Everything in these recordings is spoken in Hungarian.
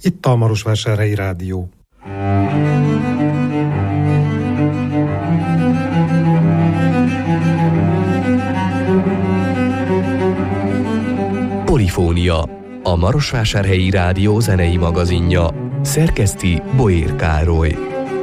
Itt a Marosvásárhelyi Rádió. Polifónia, a Marosvásárhelyi Rádió zenei magazinja. Szerkeszti Boér Károly.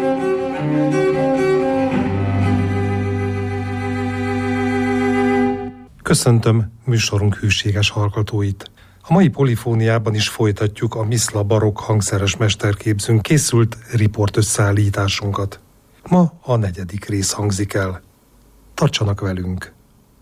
Köszöntöm műsorunk hűséges hallgatóit. A mai polifóniában is folytatjuk a Miszla barokk hangszeres mesterképzőn készült riportösszeállításunkat. Ma a 4. rész hangzik el. Tartsanak velünk!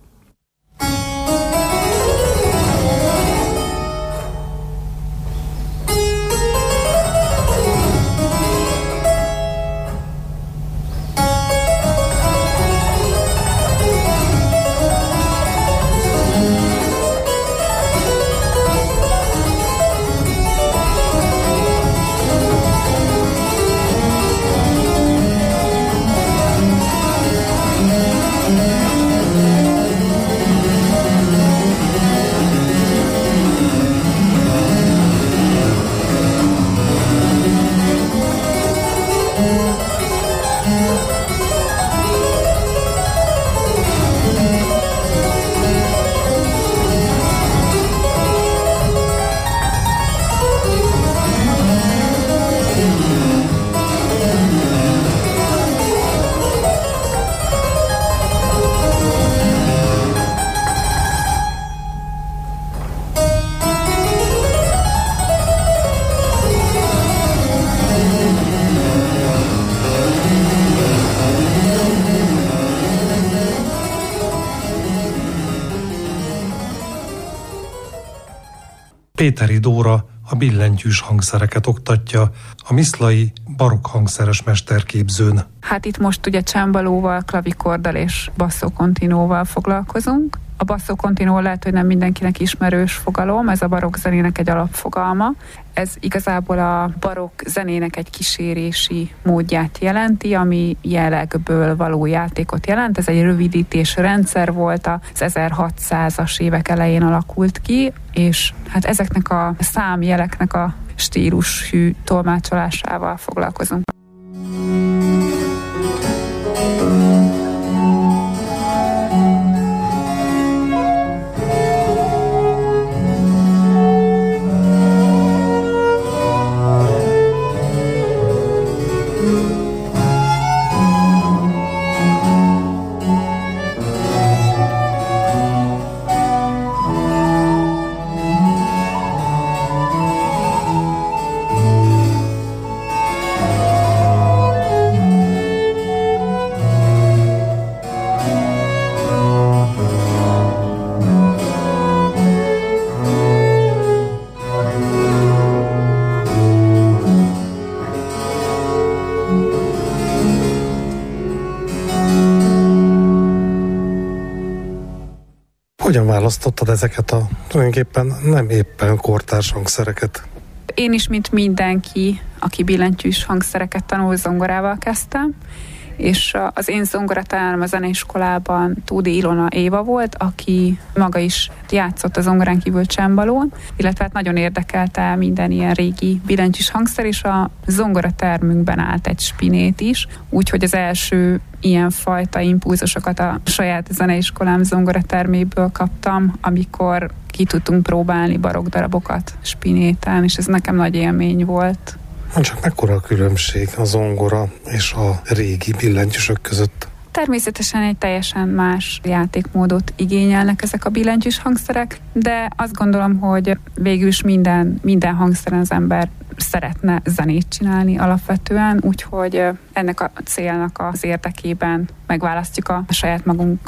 Péteri Dóra a billentyűs hangszereket oktatja a miszlai barokk hangszeres mesterképzőn. Hát itt most ugye csembalóval, klavikorddal és basszókontinóval foglalkozunk. A basszókontinó lehet, hogy nem mindenkinek ismerős fogalom, ez a barokk zenének egy alapfogalma. Ez igazából a barokk zenének egy kísérési módját jelenti, ami jelekből való játékot jelent. Ez egy rövidítés rendszer volt, az 1600-as évek elején alakult ki, és hát ezeknek a számjeleknek a stílushű tolmácsolásával foglalkozunk. Hogyan választottad ezeket a tulajdonképpen nem éppen kortárs hangszereket? Én is, mint mindenki, aki billentyűs hangszereket tanul, zongorával kezdtem, és az én zongoratárom a zeneiskolában Tódi Ilona Éva volt, aki maga is játszott a zongorán kívül csembalón, illetve hát nagyon érdekelte minden ilyen régi billentyűs hangszer, és a zongoratermünkben állt egy spinét is, úgyhogy az első ilyen fajta impulzusokat a saját zeneiskolám zongoraterméből kaptam, amikor ki tudtunk próbálni barokk darabokat spinéten, és ez nekem nagy élmény volt. Csak mekkora a különbség a zongora és a régi billentyűsök között? Természetesen egy teljesen más játékmódot igényelnek ezek a billentyűs hangszerek, de azt gondolom, hogy végül is minden hangszeren az ember szeretne zenét csinálni alapvetően, úgyhogy ennek a célnak az érdekében megválasztjuk a saját magunk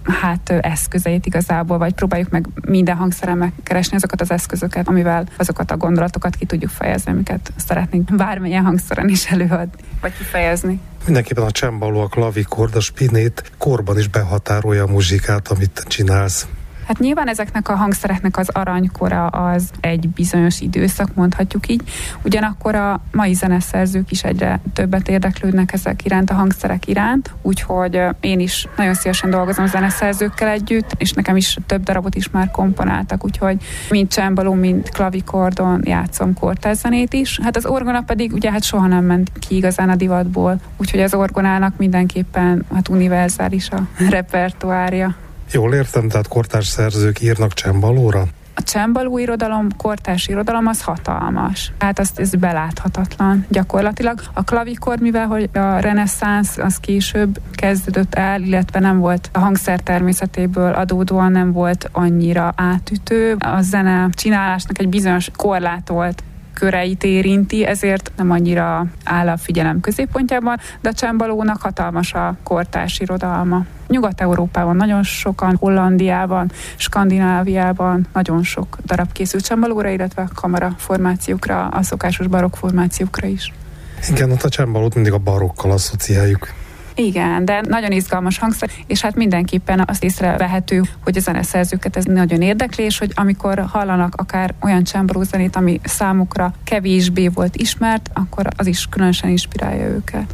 eszközeit igazából, vagy próbáljuk meg minden hangszeren megkeresni azokat az eszközöket, amivel azokat a gondolatokat ki tudjuk fejezni, amiket szeretnénk bármilyen hangszeren is előadni, vagy kifejezni. Mindenképpen a csembaló, a klavikord, a spinét korban is behatárolja a muzsikát, amit csinálsz. Hát nyilván ezeknek a hangszereknek az aranykora az egy bizonyos időszak, mondhatjuk így. Ugyanakkor a mai zeneszerzők is egyre többet érdeklődnek ezek iránt, a hangszerek iránt, úgyhogy én is nagyon szívesen dolgozom a zeneszerzőkkel együtt, és nekem is több darabot is már komponáltak, úgyhogy mind csembaló, mind klavikordon játszom kortárs zenét is. Hát az orgona pedig ugye hát soha nem ment ki igazán a divatból, úgyhogy az orgonának mindenképpen hát univerzális a repertoárja. Jól értem, tehát kortárs szerzők írnak csembalóra? A csembaló irodalom, kortárs irodalom az hatalmas. Hát ez beláthatatlan gyakorlatilag. A klavikord, mivel hogy a reneszánsz az később kezdődött el, illetve nem volt a hangszer természetéből adódóan nem volt annyira átütő. A zene csinálásnak egy bizonyos korlátolt köreit érinti, ezért nem annyira áll a figyelem középpontjában, de a csembalónak hatalmas a kortárs irodalma. Nyugat-Európában nagyon sokan, Hollandiában, Skandináviában nagyon sok darab készült csembalóra, illetve a kamara formációkra, a szokásos barokk formációkra is. Igen, ott a csembalót mindig a barokkal asszociáljuk. Igen, de nagyon izgalmas hangszer, és hát mindenképpen azt észrevehető, hogy a zeneszerzőket ez nagyon érdekli, és hogy amikor hallanak akár olyan csembaló zenét, ami számukra kevésbé volt ismert, akkor az is különösen inspirálja őket.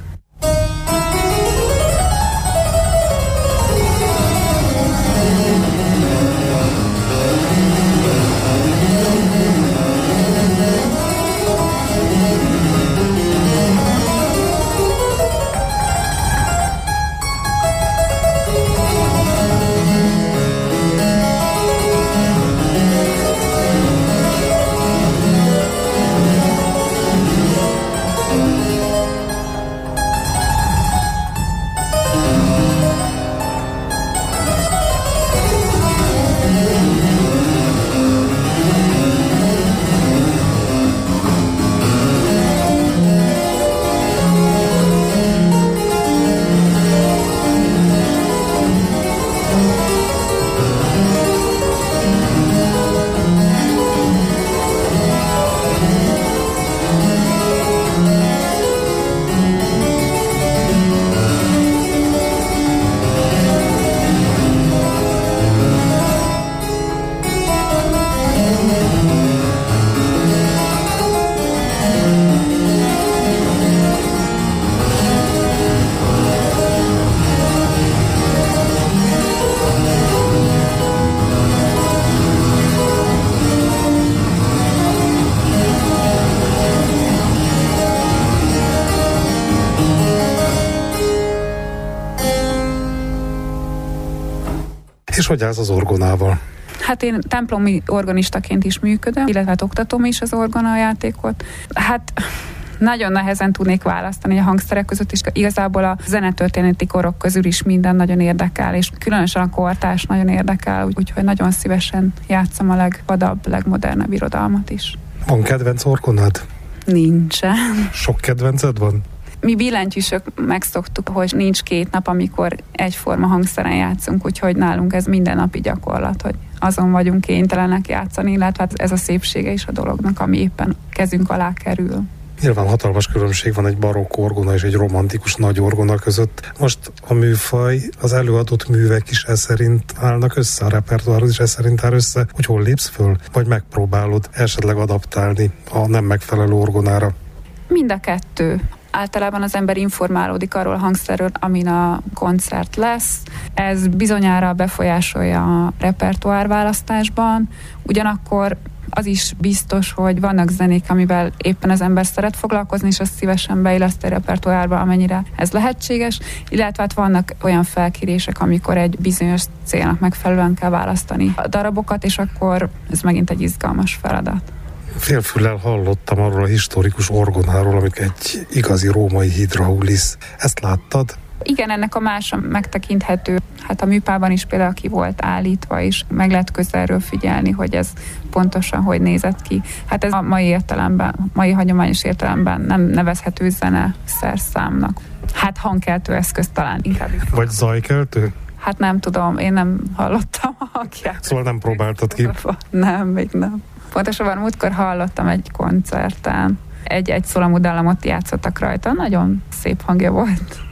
És hogy állsz az orgonával? Hát én templomi organistaként is működöm, illetve hát oktatom is az orgonajátékot. Hát nagyon nehezen tudnék választani a hangszerek között, és igazából a zenetörténeti korok közül is minden nagyon érdekel, és különösen a kortárs nagyon érdekel, úgyhogy nagyon szívesen játszom a legvadabb, legmodernebb irodalmat is. Van kedvenc orgonád? Nincsen. Sok kedvenced van? Mi billentyűsök megszoktuk, hogy nincs 2 nap, amikor egyforma hangszeren játszunk, úgyhogy nálunk ez mindennapi gyakorlat, hogy azon vagyunk kénytelenek játszani, illetve ez a szépsége is a dolognak, ami éppen kezünk alá kerül. Nyilván hatalmas különbség van egy barokk orgona és egy romantikus nagy orgona között. Most a műfaj, az előadott művek is ez szerint állnak össze, a repertoárod is ez szerint áll össze, hogy hol lépsz föl, vagy megpróbálod esetleg adaptálni a nem megfelelő orgonára? Mind a kettő. Általában az ember informálódik arról a hangszerről, amin a koncert lesz. Ez bizonyára befolyásolja a repertoárválasztásban. Ugyanakkor az is biztos, hogy vannak zenék, amivel éppen az ember szeret foglalkozni, és azt szívesen beilleszti a repertoárba, amennyire ez lehetséges, illetve hát vannak olyan felkérések, amikor egy bizonyos célnak megfelelően kell választani a darabokat, és akkor ez megint egy izgalmas feladat. Félfüllel hallottam arról a historikus orgonáról, amik egy igazi római hidraulisz. Ezt láttad? Igen, ennek a mása megtekinthető. Hát a műpában is például ki volt állítva, és meg lehet közelről figyelni, hogy ez pontosan hogy nézett ki. Hát ez a mai értelemben, mai hagyományos értelemben nem nevezhető zeneszerszámnak. Hát hangkeltő eszköz talán inkább. Vagy zajkeltő? Hát nem tudom, én nem hallottam a hangját. Szóval nem próbáltad ki? Nem, még nem. Pontosabban múltkor hallottam egy koncerten. Egy szólamú dallamot játszottak rajta, nagyon szép hangja volt.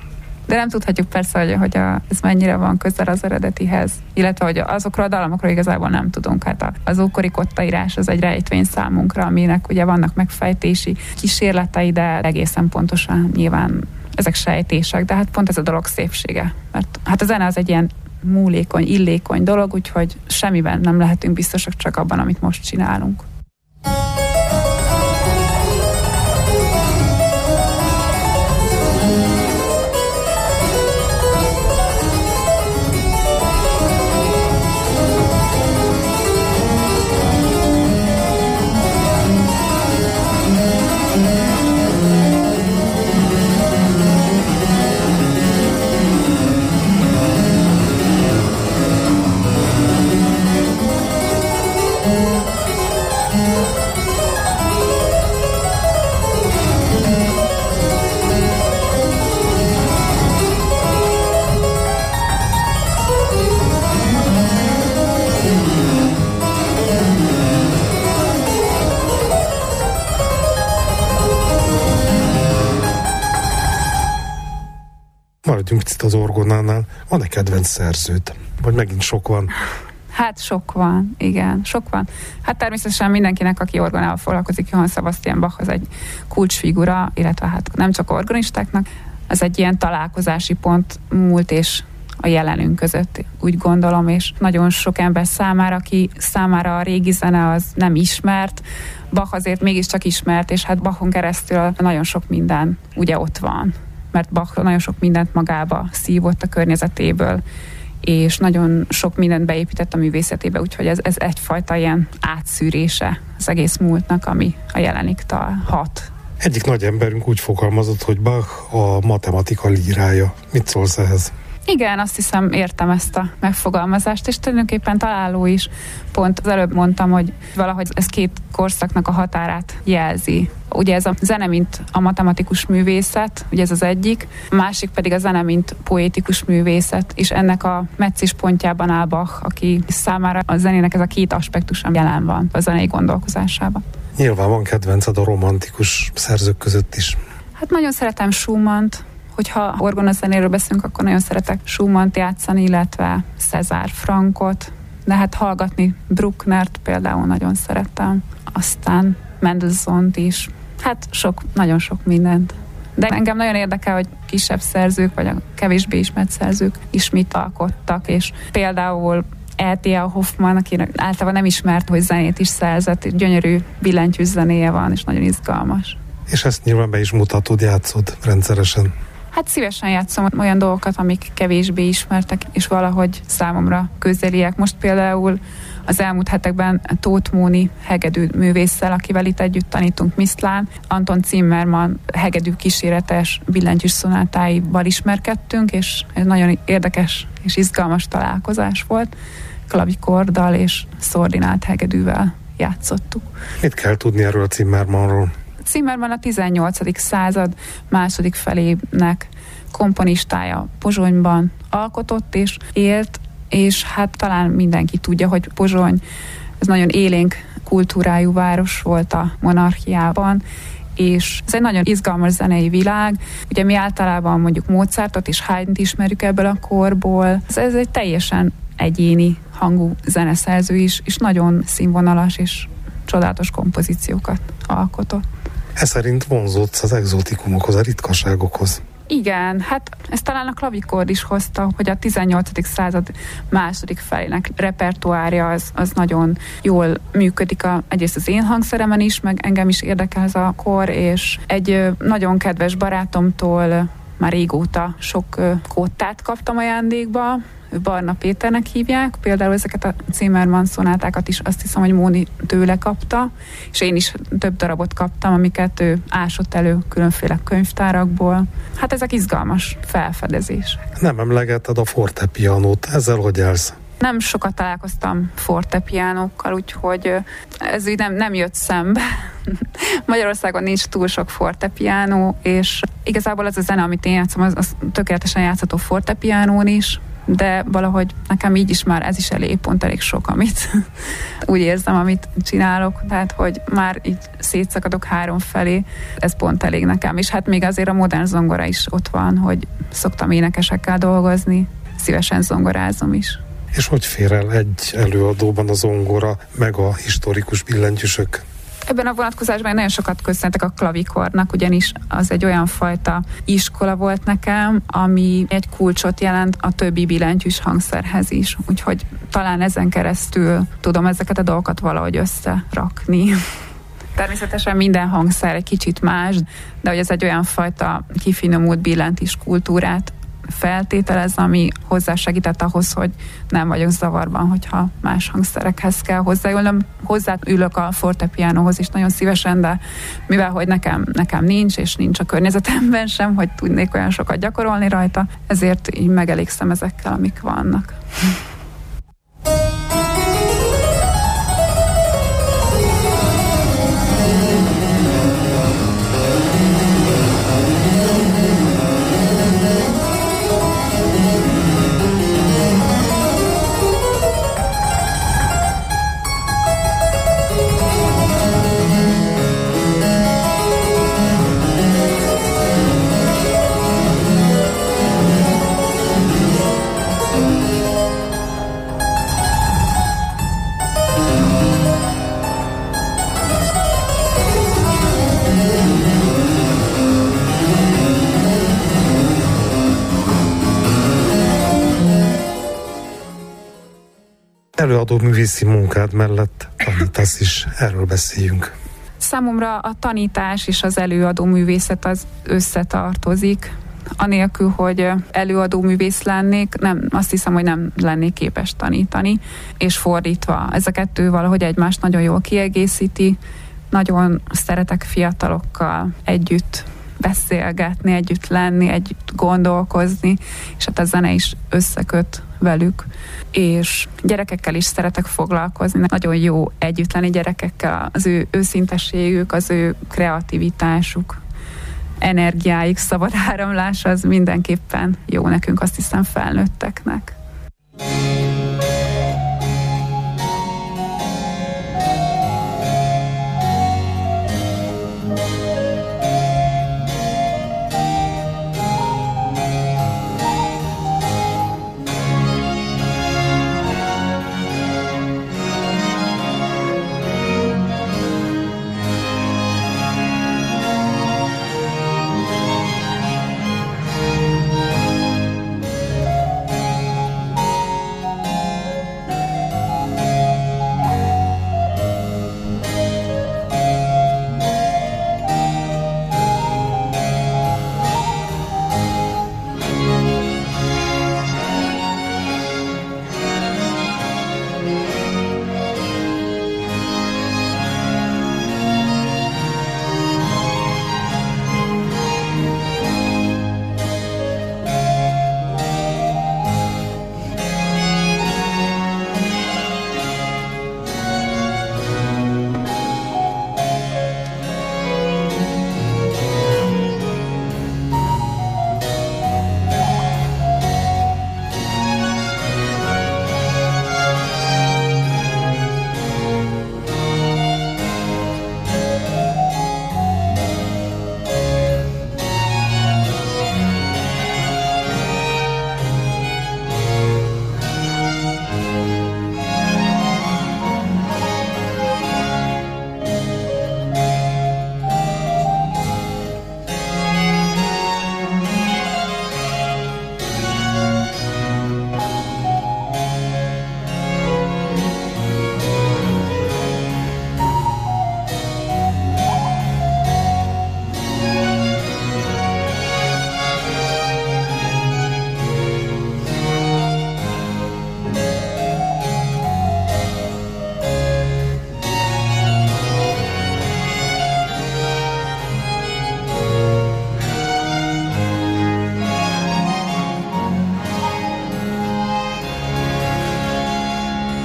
De nem tudhatjuk persze, hogy ez mennyire van közel az eredetihez, illetve hogy azokról a dallamokról igazából nem tudunk. Hát az ókori kottaírás az egy rejtvény számunkra, aminek ugye vannak megfejtési kísérletei, de egészen pontosan nyilván ezek sejtések, de hát pont ez a dolog szépsége. Mert hát a zene az egy ilyen múlékony, illékony dolog, úgyhogy semmiben nem lehetünk biztosak, csak abban, amit most csinálunk. Maradjunk itt az orgonánál. Van-e kedvenc szerzőt? Vagy megint sok van? Hát sok van, igen, sok van. Hát természetesen mindenkinek, aki orgonával foglalkozik, Johann Sebastian Bach az egy kulcsfigura, illetve hát nem csak organistáknak, az egy ilyen találkozási pont múlt és a jelenünk között, úgy gondolom, és nagyon sok ember számára, aki számára a régi zene az nem ismert, Bach azért mégiscsak ismert, és hát Bachon keresztül nagyon sok minden ugye ott van, mert Bach nagyon sok mindent magába szívott a környezetéből, és nagyon sok mindent beépített a művészetébe, úgyhogy ez egyfajta ilyen átszűrése az egész múltnak, ami a jelenig hat. Egyik nagy emberünk úgy fogalmazott, hogy Bach a matematika lírája. Mit szólsz ehhez? Igen, azt hiszem értem ezt a megfogalmazást, és tulajdonképpen találó is. Pont az előbb mondtam, hogy valahogy ez két korszaknak a határát jelzi. Ugye ez a zene, mint a matematikus művészet, ugye ez az egyik, a másik pedig a zene, mint poétikus művészet, és ennek a meccéspontjában áll Bach, aki számára a zenének ez a két aspektus jelen van a zenei gondolkozásában. Nyilván van kedvenced a romantikus szerzők között is. Hát nagyon szeretem Schumannt. Hogyha orgonazenéről beszélünk, akkor nagyon szeretek Schumannt játszani, illetve César Frankot, de hát hallgatni Brucknert például nagyon szeretem. Aztán Mendelssohnt is. Hát nagyon sok mindent. De engem nagyon érdekel, hogy kisebb szerzők, vagy a kevésbé ismert szerzők is mit alkottak, és például E.T.A. Hoffmann, aki általában nem ismert, hogy zenét is szerzett, gyönyörű billentyűs zenéje van, és nagyon izgalmas. És ezt nyilván be is mutatod, játszod rendszeresen. Hát szívesen játszom olyan dolgokat, amik kevésbé ismertek, és valahogy számomra közeliek. Most például az elmúlt hetekben Tóth Móni hegedű művésszel, akivel itt együtt tanítunk Misztlán, Anton Zimmermann hegedű kíséretes billentyűs szonátáival ismerkedtünk, és ez nagyon érdekes és izgalmas találkozás volt. Klavikorddal és szordinált hegedűvel játszottuk. Mit kell tudni erről a Zimmermannról? Zimmermann a 18. század második felének komponistája, Pozsonyban alkotott és élt, és hát talán mindenki tudja, hogy Pozsony ez nagyon élénk kultúrájú város volt a monarchiában, és ez egy nagyon izgalmas zenei világ. Ugye mi általában mondjuk Mozartot és Haydnt ismerjük ebből a korból. Ez egy teljesen egyéni hangú zeneszerző is, és nagyon színvonalas és csodálatos kompozíciókat alkotott. Ez szerint vonzódsz az egzotikumokhoz, a ritkaságokhoz. Igen, hát ezt talán a klavikord is hozta, hogy a 18. század második felének repertoárja az nagyon jól működik egyrészt az én hangszeremen is, meg engem is érdekel ez a kor, és egy nagyon kedves barátomtól már régóta sok kottát kaptam ajándékba, Barna Péternek hívják, például ezeket a Zimmermann szonátákat is azt hiszem, hogy Móni tőle kapta, és én is több darabot kaptam, amiket ő ásott elő különféle könyvtárakból. Hát ezek izgalmas felfedezések. Nem emlegetted a fortepianót, ezzel hogy állsz? Nem sokat találkoztam fortepiánókkal, úgyhogy ez így nem jött szembe. Magyarországon nincs túl sok fortepiánó, és igazából ez a zene, amit én játszom, az tökéletesen játszható fortepiánón is, de valahogy nekem így is már ez is pont elég sok, amit úgy érzem, amit csinálok, tehát hogy már így szétszakadok 3 felé, ez pont elég nekem, és hát még azért a modern zongora is ott van, hogy szoktam énekesekkel dolgozni, szívesen zongorázom is. És hogy fér el egy előadóban a zongora, meg a historikus billentyűsök? Ebben a vonatkozásban nagyon sokat köszönhetek a klavikornak, ugyanis az egy olyan fajta iskola volt nekem, ami egy kulcsot jelent a többi billentyűs hangszerhez is. Úgyhogy talán ezen keresztül tudom ezeket a dolgokat valahogy összerakni. Természetesen minden hangszer egy kicsit más, de hogy ez egy olyan fajta kifinomult billentyűs kultúrát feltételez, ami hozzásegített ahhoz, hogy nem vagyok zavarban, hogyha más hangszerekhez kell hozzáülnöm. Hozzáülök a fortepianohoz is nagyon szívesen, de mivel, hogy nekem nincs, és nincs a környezetemben sem, hogy tudnék olyan sokat gyakorolni rajta, ezért így megelégszem ezekkel, amik vannak. Előadó művészi munkád mellett tanítasz is, erről beszéljünk. Számomra a tanítás és az előadó művészet az összetartozik. Anélkül, hogy előadó művész lennék, azt hiszem, hogy nem lennék képes tanítani, és fordítva. Ez a kettő valahogy egymást nagyon jól kiegészíti. Nagyon szeretek fiatalokkal együtt beszélgetni, együtt lenni, együtt gondolkozni, és hát a zene is összeköt velük, és gyerekekkel is szeretek foglalkozni. Nagyon jó együtt lenni gyerekekkel, az ő őszintességük, az ő kreativitásuk, energiáik, szabad áramlás, az mindenképpen jó nekünk, azt hiszem, felnőtteknek.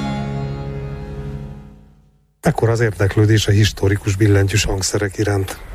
Ekkor az érdeklődés a historikus billentyűs hangszerek iránt? Hát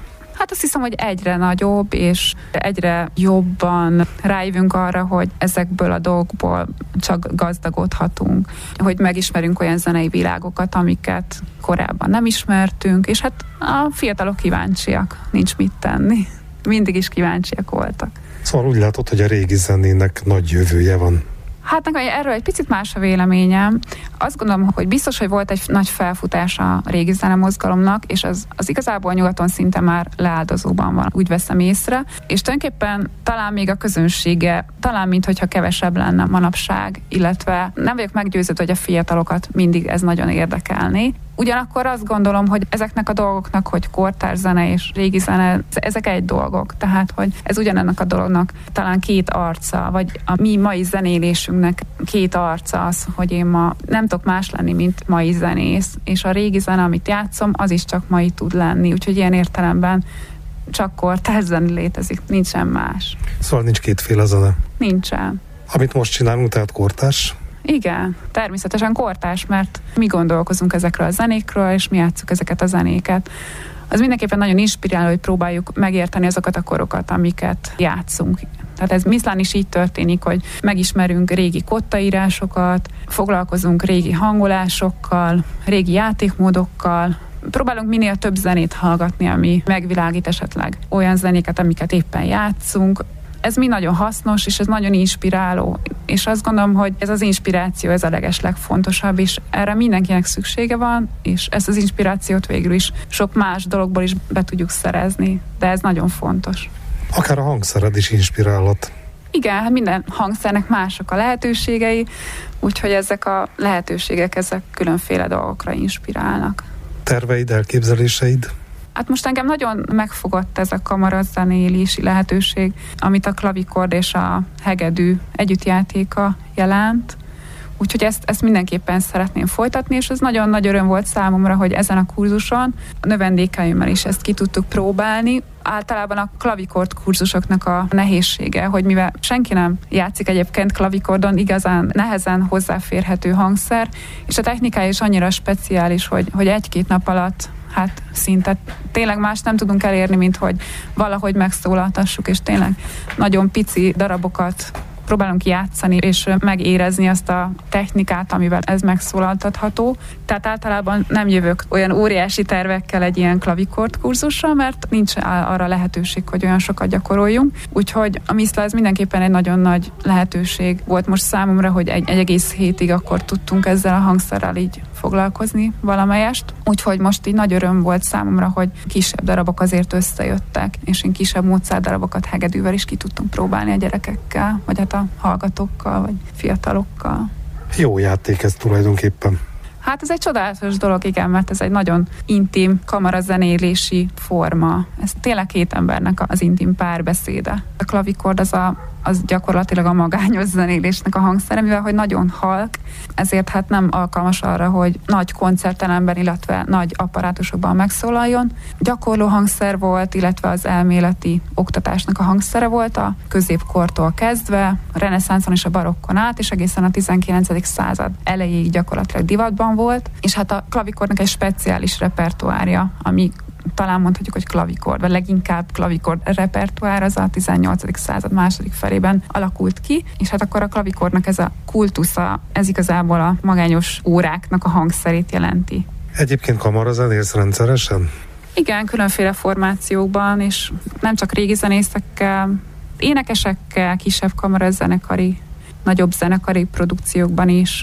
Hát azt hiszem, hogy egyre nagyobb, és egyre jobban rájövünk arra, hogy ezekből a dolgokból csak gazdagodhatunk, hogy megismerünk olyan zenei világokat, amiket korábban nem ismertünk, és hát a fiatalok kíváncsiak, nincs mit tenni. Mindig is kíváncsiak voltak. Szóval úgy látod, hogy a régi zenének nagy jövője van. Hát nekem erről egy picit más a véleményem. Azt gondolom, hogy biztos, hogy volt egy nagy felfutás a régi zenemozgalomnak, és az igazából nyugaton szinte már leáldozóban van, úgy veszem észre. És tulajdonképpen talán még a közönsége, talán minthogyha kevesebb lenne manapság, illetve nem vagyok meggyőződve, hogy a fiatalokat mindig ez nagyon érdekelni. Ugyanakkor azt gondolom, hogy ezeknek a dolgoknak, hogy kortárs zene és régi zene, ezek egy dolgok. Tehát, hogy ez ugyanennek a dolognak talán két arca, vagy a mi mai zenélésünknek két arca az, hogy én ma nem tudok más lenni, mint mai zenész. És a régi zene, amit játszom, az is csak mai tud lenni. Úgyhogy ilyen értelemben csak kortárs zene létezik, nincsen más. Szóval nincs kétféle zene? Nincsen. Amit most csinálunk, tehát kortárs? Igen, természetesen kortárs, mert mi gondolkozunk ezekről a zenékről, és mi játsszuk ezeket a zenéket. Az mindenképpen nagyon inspiráló, hogy próbáljuk megérteni azokat a korokat, amiket játszunk. Tehát ez Miszlán is így történik, hogy megismerünk régi kottaírásokat, foglalkozunk régi hangolásokkal, régi játékmódokkal, próbálunk minél több zenét hallgatni, ami megvilágít esetleg olyan zenéket, amiket éppen játszunk. Ez mi nagyon hasznos, és ez nagyon inspiráló, és azt gondolom, hogy ez az inspiráció, ez a legeslegfontosabb, és erre mindenkinek szüksége van, és ezt az inspirációt végül is sok más dologból is be tudjuk szerezni, de ez nagyon fontos. Akár a hangszered is inspirálhat. Igen, hát minden hangszernek mások a lehetőségei, úgyhogy ezek a lehetőségek, ezek különféle dolgokra inspirálnak. Terveid, elképzeléseid? Hát most engem nagyon megfogott ez a kamarazenélési lehetőség, amit a klavikord és a hegedű együttjátéka jelent. Úgyhogy ezt mindenképpen szeretném folytatni, és ez nagyon nagy öröm volt számomra, hogy ezen a kurzuson a növendékeimmel is ezt ki tudtuk próbálni. Általában a klavikord kurzusoknak a nehézsége, hogy mivel senki nem játszik egyébként klavikordon, igazán nehezen hozzáférhető hangszer, és a technikája is annyira speciális, hogy egy-két nap alatt hát szinte tényleg más nem tudunk elérni, mint hogy valahogy megszólaltassuk, és tényleg nagyon pici darabokat próbálunk játszani, és megérezni azt a technikát, amivel ez megszólaltatható. Tehát általában nem jövök olyan óriási tervekkel egy ilyen klavikord kurzusra, mert nincs arra lehetőség, hogy olyan sokat gyakoroljunk. Úgyhogy a Miszla ez mindenképpen egy nagyon nagy lehetőség volt most számomra, hogy egy egész hétig akkor tudtunk ezzel a hangszerrel így foglalkozni valamelyest. Úgyhogy most így nagy öröm volt számomra, hogy kisebb darabok azért összejöttek, és én kisebb Mozart darabokat hegedűvel is ki tudtunk próbálni a gyerekekkel, vagy hát a hallgatókkal, vagy fiatalokkal. Jó játék ez tulajdonképpen. Hát ez egy csodálatos dolog, igen, mert ez egy nagyon intim kamarazenélési forma. Ez tényleg két embernek az intim párbeszéde. A klavikord az gyakorlatilag a magányos zenélésnek a hangszere, mivel hogy nagyon halk, ezért hát nem alkalmas arra, hogy nagy koncertteremben, illetve nagy apparátusokban megszólaljon. Gyakorló hangszer volt, illetve az elméleti oktatásnak a hangszere volt a középkortól kezdve, a reneszánszon és a barokkon át, és egészen a 19. század elejéig gyakorlatilag divatban volt, és hát a klavikordnak egy speciális repertoárja, ami talán mondhatjuk, hogy klavikord, vagy leginkább klavikord repertoár az a 18. század második felében alakult ki, és hát akkor a klavikordnak ez a kultusza, ez igazából a magányos óráknak a hangszerét jelenti. Egyébként kamarazenélsz rendszeresen? Igen, különféle formációkban, és nem csak régi zenészekkel, énekesekkel, kisebb kamarazenekari, nagyobb zenekari produkciókban is,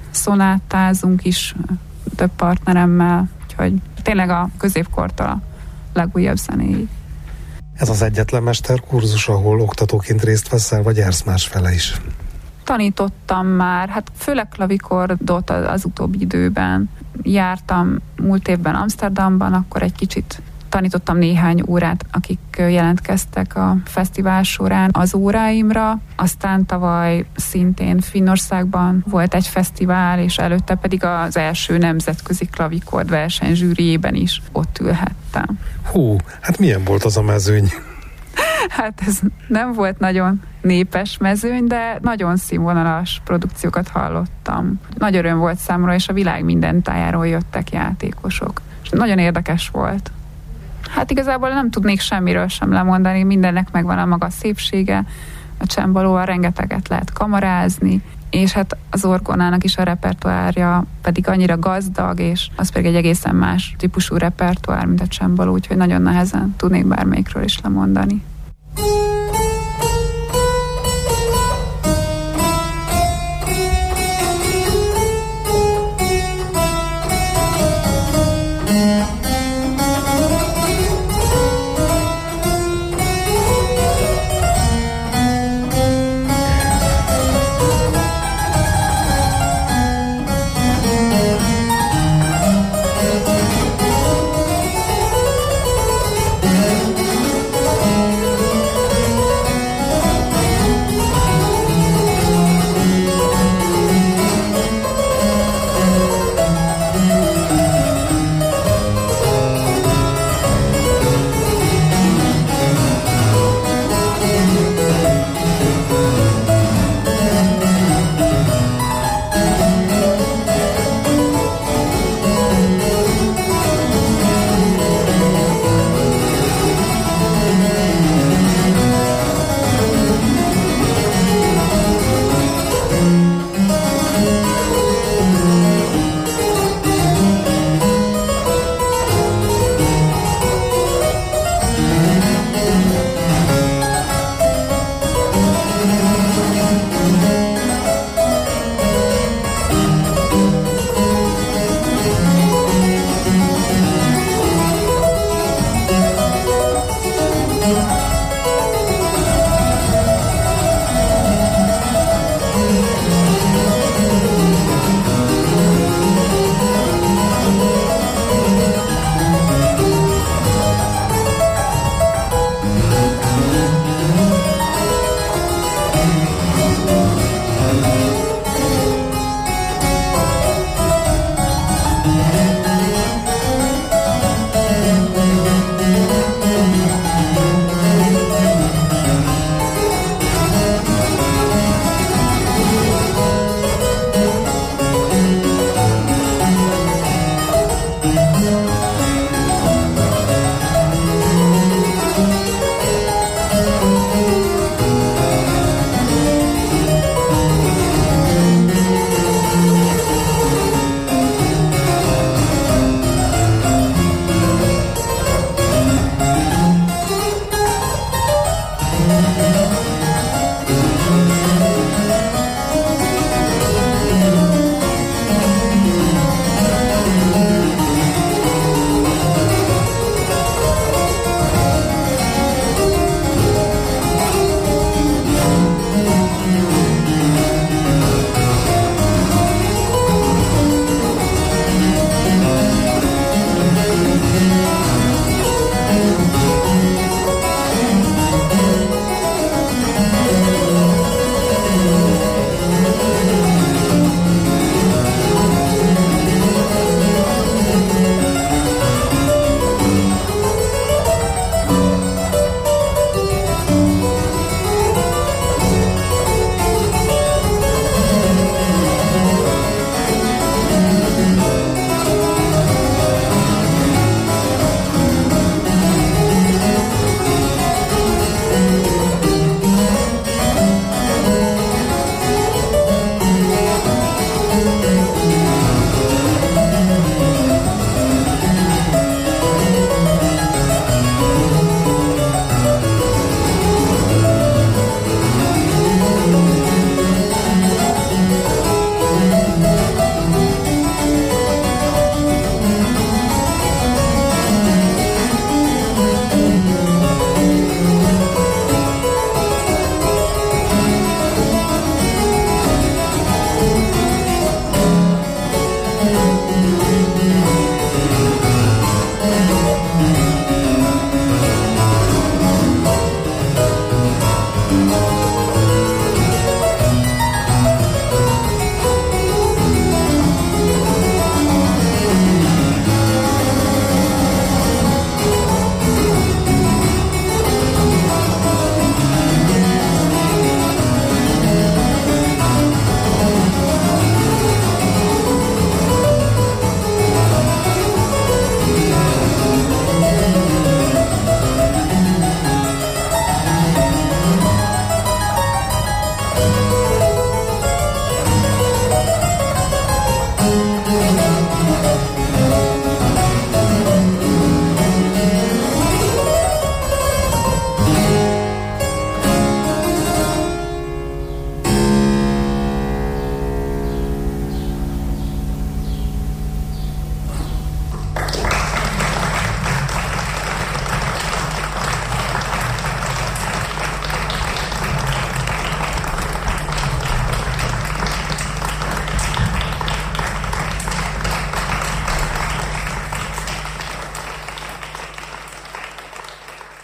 szonátázunk is több partneremmel, úgyhogy tényleg a középkortól a legújabb zenéig. Ez az egyetlen mesterkurzus, ahol oktatóként részt veszel, vagy jársz másfele is? Tanítottam már, hát főleg klavikordot az utóbbi időben. Jártam múlt évben Amsterdamban, akkor egy kicsit tanítottam néhány órát, akik jelentkeztek a fesztivál során az óráimra. Aztán tavaly szintén Finnországban volt egy fesztivál, és előtte pedig az első nemzetközi klavikord verseny zsűriében is ott ülhettem. Hú, hát milyen volt az a mezőny? Hát ez nem volt nagyon népes mezőny, de nagyon színvonalas produkciókat hallottam. Nagy öröm volt számomra, és a világ minden tájáról jöttek játékosok. És nagyon érdekes volt. Hát igazából nem tudnék semmiről sem lemondani, mindennek megvan a maga szépsége, a csembalóval rengeteget lehet kamarázni, és hát az orgonának is a repertoárja pedig annyira gazdag, és az pedig egy egészen más típusú repertoár, mint a csembaló, úgyhogy nagyon nehezen tudnék bármelyikről is lemondani.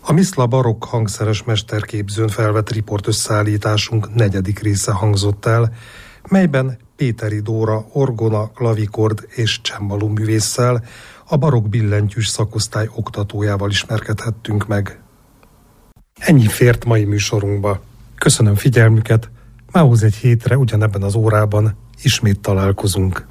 A Miszla barokk hangszeres mesterképzőn felvett riportösszeállításunk 4. része hangzott el, melyben Péteri Dóra orgona, klavikord és csembaló művésszel, a barokk billentyűs szakosztály oktatójával ismerkedhettünk meg. Ennyi fért mai műsorunkba. Köszönöm figyelmüket, mához egy hétre ugyanebben az órában ismét találkozunk.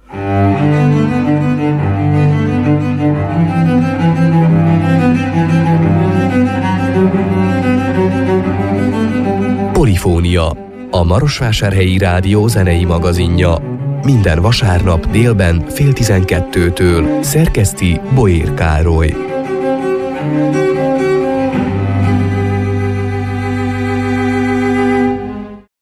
Polifónia, a Marosvásárhelyi Rádió zenei magazinja. Minden vasárnap délben 11:30-től szerkeszti Boér Károly.